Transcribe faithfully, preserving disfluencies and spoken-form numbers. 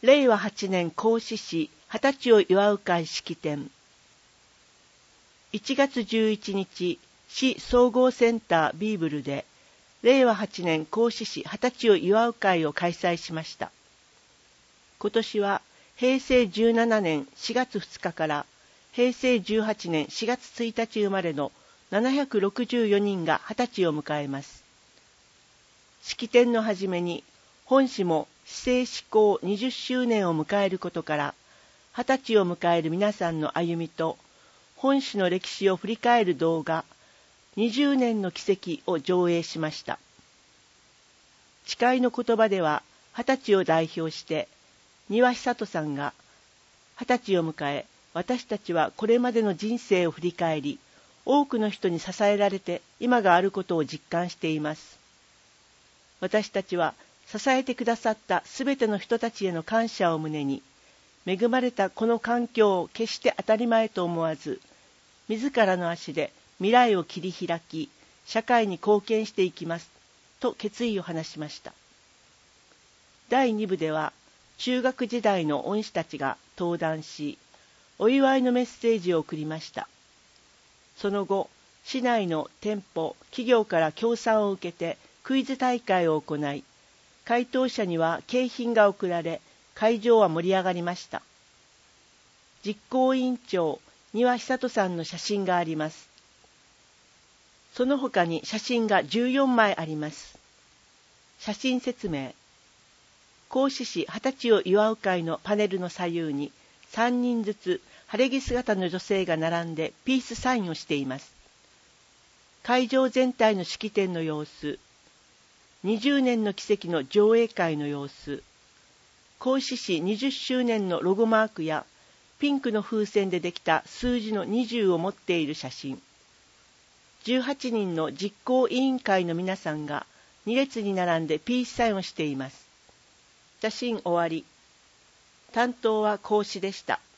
れいわはちねん甲子市二十歳を祝う会式典。いちがつじゅういちにち、市総合センタービーブルで、れいわはちねん甲子市二十歳を祝う会を開催しました。今年はへいせいじゅうななねんしがつふつかからへいせいじゅうはちねんしがつついたち生まれのななひゃくろくじゅうよにんが二十歳を迎えます。式典の初めに、本市も市政施行にじゅっしゅうねんを迎えることから、二十歳を迎える皆さんの歩みと、本市の歴史を振り返る動画、にじゅうねんの奇跡を上映しました。誓いの言葉では、二十歳を代表して、丹羽久人さんが、二十歳を迎え、私たちはこれまでの人生を振り返り、多くの人に支えられて今があることを実感しています。私たちは支えてくださったすべての人たちへの感謝を胸に、恵まれたこの環境を決して当たり前と思わず、自らの足で未来を切り開き、社会に貢献していきます、と決意を話しました。だいにぶでは、中学時代の恩師たちが登壇し、お祝いのメッセージを送りました。その後、市内の店舗、企業から協賛を受けてクイズ大会を行い、回答者には景品が贈られ、会場は盛り上がりました。実行委員長、丹羽久人さんの写真があります。その他に写真がじゅうよんまいあります。写真説明。甲子市二十歳を祝う会のパネルの左右にさんにんずつ晴れ着姿の女性が並んでピースサインをしています。会場全体の式典の様子、にじゅうねんの奇跡の上映会の様子、甲子市にじゅっしゅうねんのロゴマークやピンクの風船でできた数字のにじゅうを持っている写真、じゅうはちにんの実行委員会の皆さんがに列に並んでピースサインをしています。写真終わり。担当は講師でした。